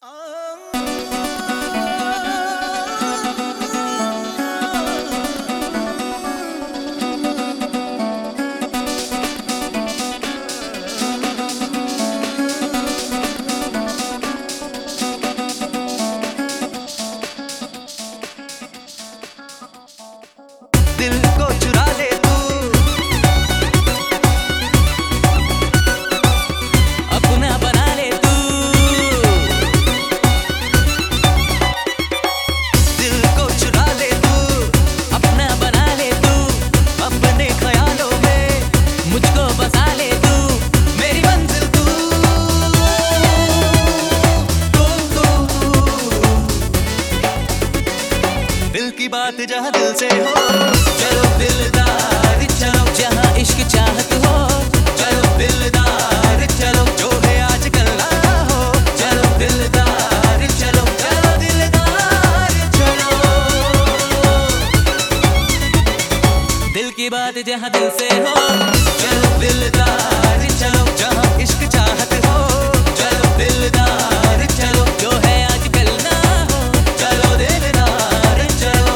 दिल को चुरा ले तू, अपना बना ले तू। दिल को चुरा ले तू, अपना बना ले तू। अपने ख्यालों में मुझको बसा ले तू। मेरी मंजिल तू, दिल की बात जहाँ दिल से हो। चलो दिलदार चलो, जहाँ इश्क चाहत हो। चलो दिलदार चलो, जो है आजकल ना हो। चलो दिलदार चलो, चलो दिलदार चलो। दिल की बात जहाँ दिल से हो। चलो दिलदार चलो, जहाँ इश्क चाहत हो। चलो दिलदार चलो, जो है आजकल ना हो। चलो दिलदार चलो।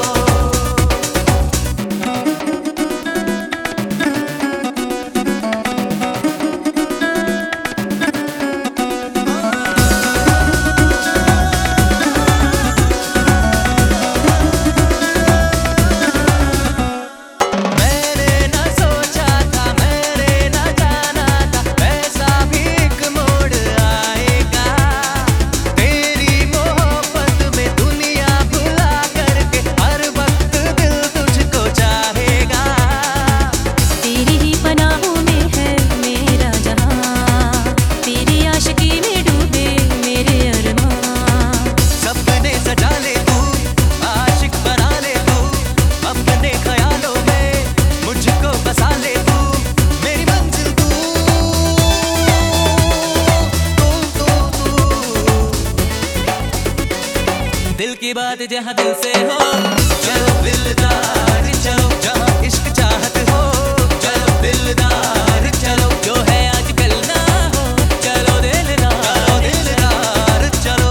दिल की बात जहाँ दिल से हो। चलो दिलदार चलो, जहाँ इश्क चाहत हो। चलो दिलदार चलो, जो है आजकल ना हो। चलो दिलदार चलो।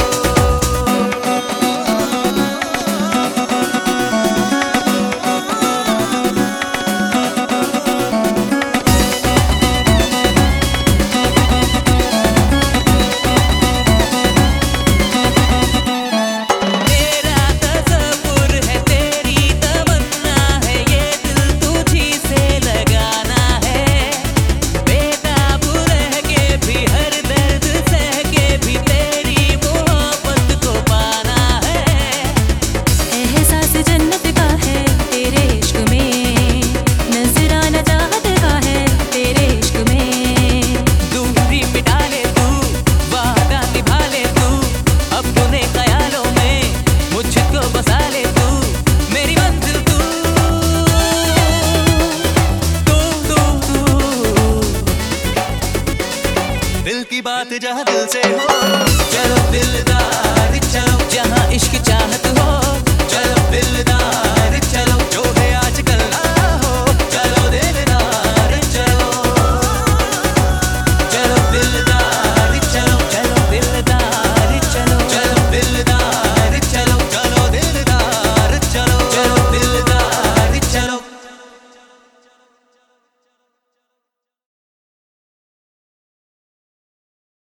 दिल की बात जहाँ दिल से हो। चलो दिलदार चलो, जहाँ इश्क चाहत